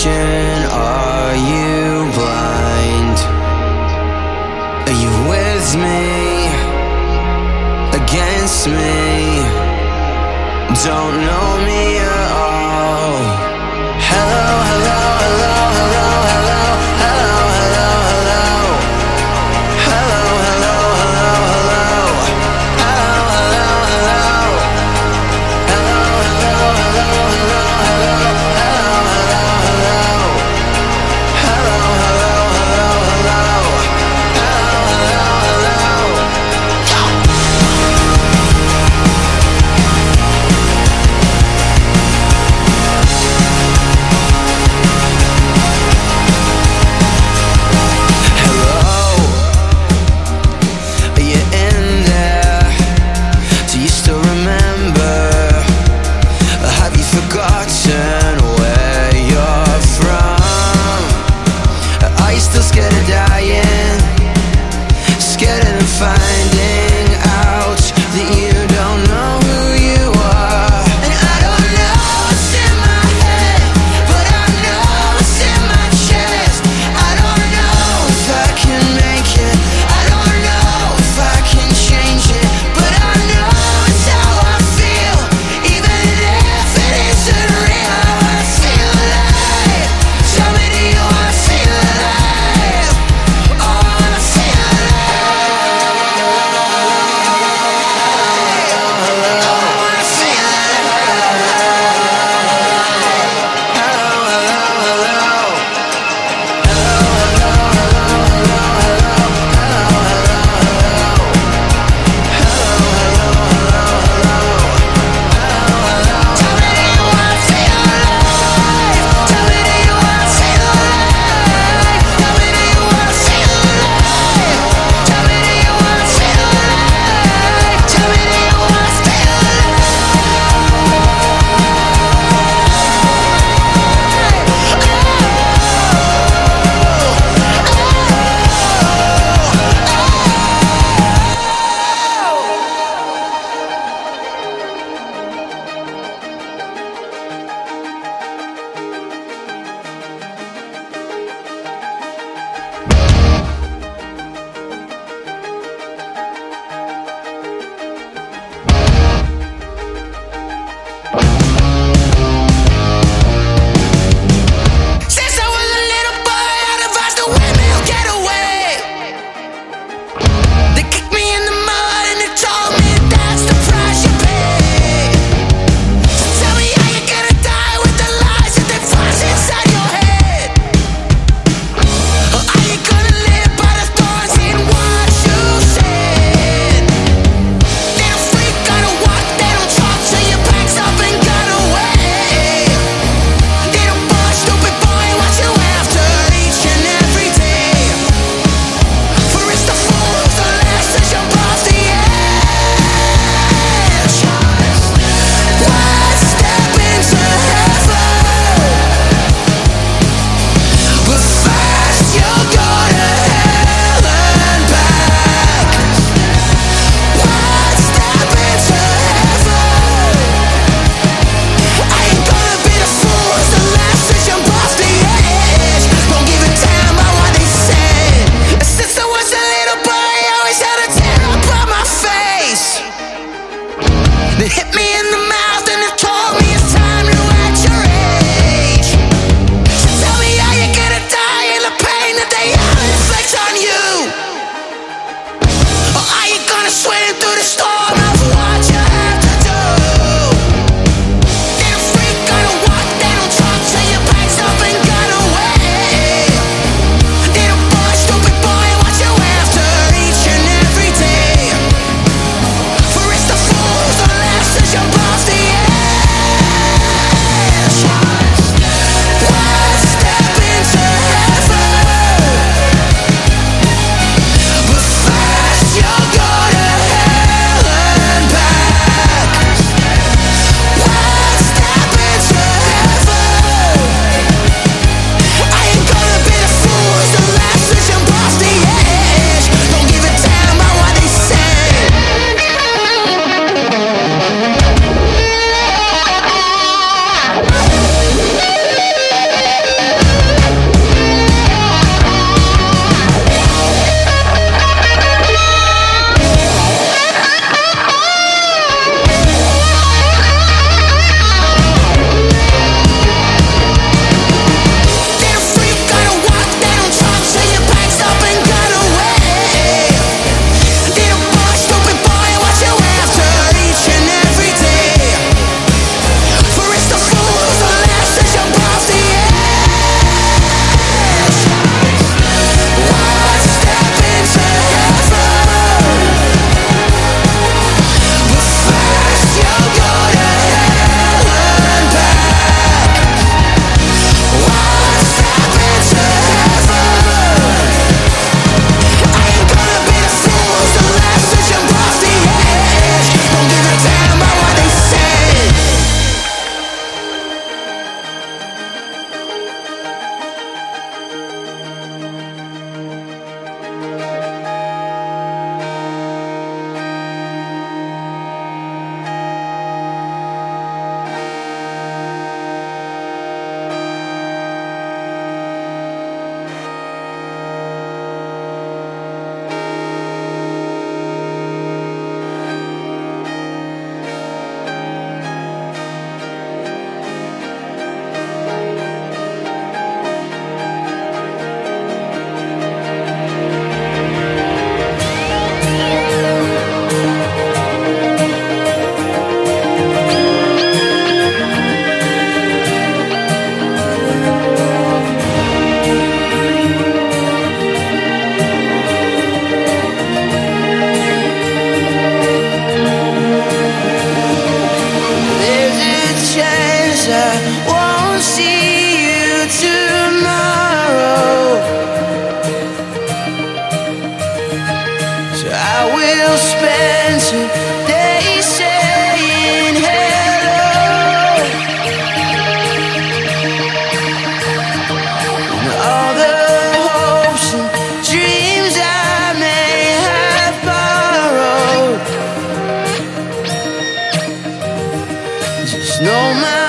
direction? Are you blind? Are you with me? Against me? Don't know me at all. Hello, hello, hello, hello, hello, hello, hello, hello. Hello, hello, hello, hello. Hello, hello, hello. Hello, hello, hello, hello, hello. Hello, hello, hello. Hello, hello, hello, hello. Hello, hello, hello. Forgotten where you're from. Are you still scared of dying? Scared of finding out that you don't know who you are. And I don't know what's in my head, but I know what's in my chest. I don't know if I can make it, I don't know if I can change it, but I know it's how I feel, even if it isn't real. I wanna feel alive. Tell me, do you wanna feel alive? Oh, I wanna feel alive. Oh, I wanna feel alive. Hello, hello, hello. Hello, hello, hello, hello, hello. Hello, hello, hello. Hello, hello, hello, hello. Hello, hello. Tell me, do you wanna feel alive? Tell me, do you wanna feel alive? Tell me, do you wanna feel alive? Tell me, do you wanna feel alive? Tell me, do you wanna feel Since I was a little boy, I'd advised the women who get away. They kicked me in the mud and they told me that's the price you pay. So tell me how you're gonna die with the lies that they force inside your head. Or are you gonna live by the thorns in what you said? Little freak, gotta walk, they don't talk, so you packed up and got away. Little boy, stupid boy, what you after each and every day? For it's the fool who's the last to jump off the edge. One step into heaven, but first you'll go to hell and back. One step into heaven, I ain't gonna be the fool who's the last to jump off the edge. Don't give a damn about what they said. Since I was a little boy, I always had a tear up on my face. They hit me in the mouth and they told me it's time to act your age. So tell me how you're gonna die in the pain that they all inflict on you. Or are you gonna swim through the storm of what you have to do? Little freak, gotta walk, they don't talk, so you packed up and got away. Little boy, stupid boy, what you after each and every day? For it's the fool who's the last to jump No matter